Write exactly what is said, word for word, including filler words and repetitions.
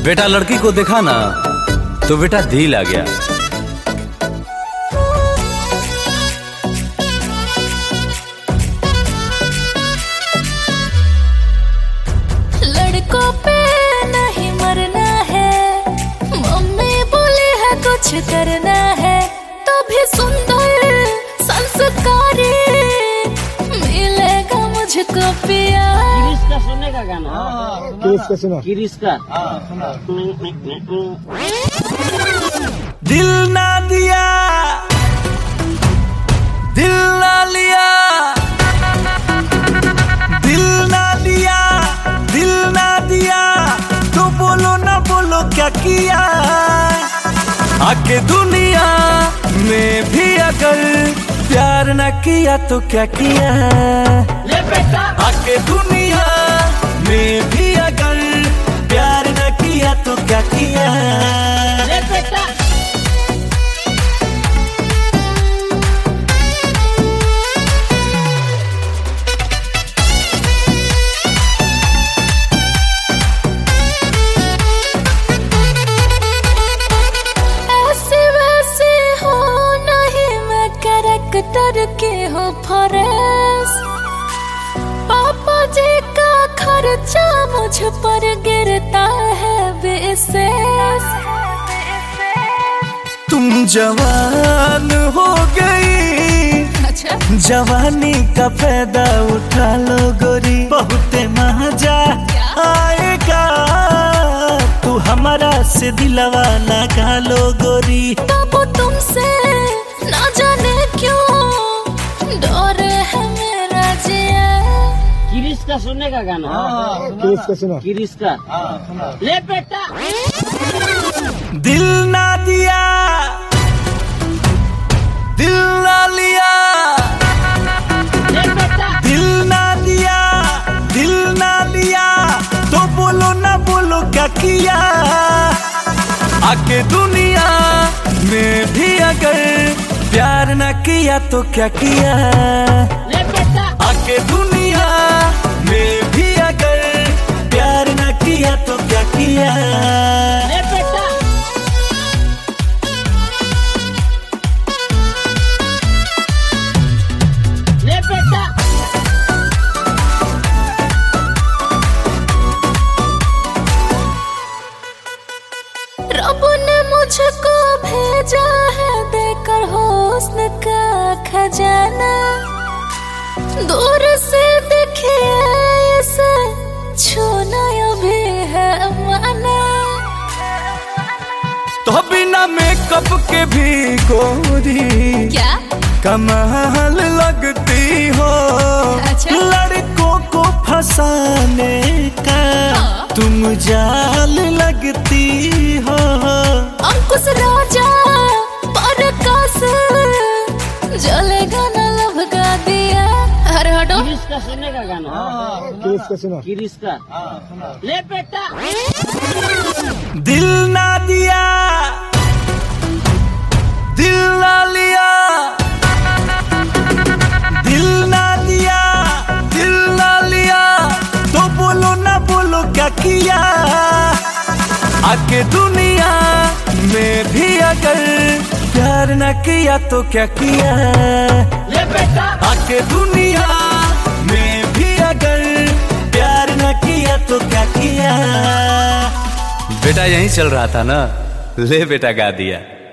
बेटा लड़की को देखा ना तो बेटा दिल आ गया। लड़कों पे नहीं मरना है, मम्मी बोली है कुछ करना है, तो भी सुंदर संस्कारी मिलेगा मुझको पिया। किरिश का सुनने का गाना, किरिश का सुना, किरिश का दिल ना दिया दिल ना लिया, दिल ना दिया दिल ना दिया, तो बोलो ना बोलो क्या किया। आके दुनिया में भी अगर प्यार ना किया तो क्या किया। ले बेटा आके दुनिया में भी अगर प्यार ना किया तो क्या किया। ले बेटा कैरेक्टर के हो फरेस, पापा जी का खर्चा मुझ पर गिरता है बेसेस। तुम जवान हो गई, अच्छा जवानी का फायदा उठा लो गोरी, बहुत मजा आएगा, तू हमारा से दिलवा लगा लो गोरी। तब तुमसे ना जाने क्यों डर है मेरा जिया। किरिश का सुनने का गाना, किरिश का सुना, किरिश का ले बेटा दिल ना दिया दिल ना लिया, ले बेटा दिल ना दिया दिल ना लिया, तो बोलो ना बोलो क्या किया। आके दुनिया में भी अगर प्यार ना किया तो क्या किया। ले बेटा आके दुनिया में भी अगर प्यार ना किया तो क्या किया। ले बेटा ले बेटा रब ने मुझको भेजा है देकर हुस्न का खजाना, दूर से देखिए इसे छूना भी है माना। तो बिना मेकअप के भी गोरी क्या कमाल लगती हो, अच्छा? लड़कों को फंसाने का हाँ? तुम जाल लगती हो। अंकुश राजा परकाश जलेगा न लब का दिया। अरे हटो किरिश का सुनने का गाना, किरिश का सुना, किरिश का ले बेटा दिल ना दिया दिल ना लिया, दिल ना दिया दिल ना लिया, तो बोलो ना बोलो क्या किया। आके दुनिया में भी अगर प्यार ना किया तो क्या किया। ले बेटा आके दुनिया में भी अगर प्यार ना किया तो क्या किया। बेटा यहीं चल रहा था ना, ले बेटा गा दिया।